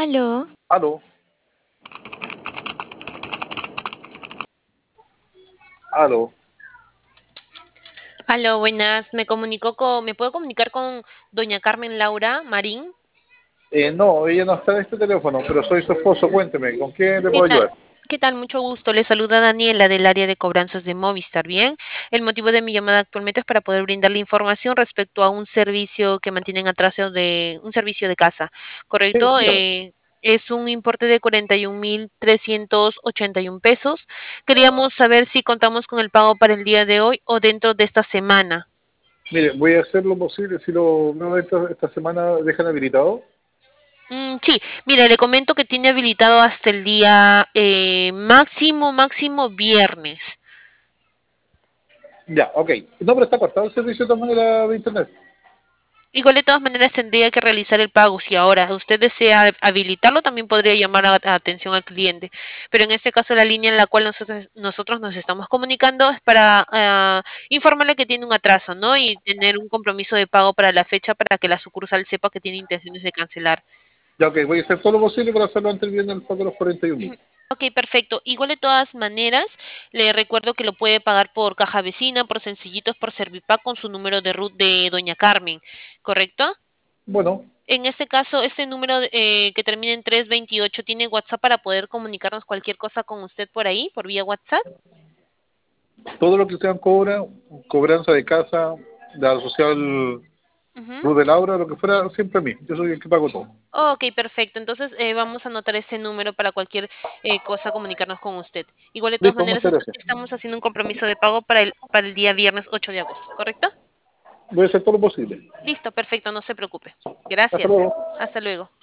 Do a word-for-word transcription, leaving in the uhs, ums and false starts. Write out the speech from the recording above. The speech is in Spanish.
Aló. Aló, aló. Aló, buenas. Me comunicó con, ¿me puedo comunicar con doña Carmen Laura Marín? Eh, no, ella no está en este teléfono, pero soy su esposo. Cuénteme, ¿con quién le ¿Qué puedo tal? ayudar? ¿Qué tal? Mucho gusto. Le saluda Daniela del área de cobranzas de Movistar. Bien, el motivo de mi llamada actualmente es para poder brindarle información respecto a un servicio que mantienen atraso de un servicio de casa, Sí, ¿correcto? dígame. Eh, es un importe de cuarenta y un mil trescientos ochenta y un pesos. Queríamos saber si contamos con el pago para el día de hoy o dentro de esta semana. Mire, voy a hacer lo posible. Si lo no esta, esta semana dejan habilitado. Mm, sí, mire, le comento que tiene habilitado hasta el día eh, máximo, máximo viernes. Ya, ok. No, pero está cortado el servicio de todas maneras de internet. Igual de todas maneras tendría que realizar el pago. Si ahora usted desea habilitarlo, también podría llamar a, a atención al cliente. Pero en este caso la línea en la cual nosotros, nosotros nos estamos comunicando es para ah, informarle que tiene un atraso, ¿no? Y tener un compromiso de pago para la fecha para que la sucursal sepa que tiene intenciones de cancelar. Ya, ok. Voy a hacer todo lo posible para hacerlo antes del viernes el pago de los cuarenta y un mil. Ok, perfecto. Igual de todas maneras, le recuerdo que lo puede pagar por caja vecina, por sencillitos, por Servipack con su número de RUT de doña Carmen, ¿correcto? Bueno, En este caso, este número eh, que termina en trescientos veintiocho tiene WhatsApp para poder comunicarnos cualquier cosa con usted por ahí, por vía WhatsApp. todo lo que sean cobra, cobranza de casa, de la social Ujú. Luz de Laura, lo que fuera, siempre a mí. Yo soy el que pago todo. Ok, perfecto. Entonces eh, vamos a anotar ese número para cualquier eh, cosa comunicarnos con usted. Igual de todas Listo, maneras muchas est- gracias. estamos haciendo un compromiso de pago para el, para el día viernes ocho de agosto, ¿correcto? Voy a hacer todo lo posible. Listo, perfecto, no se preocupe. Hasta Gracias. luego. Hasta luego.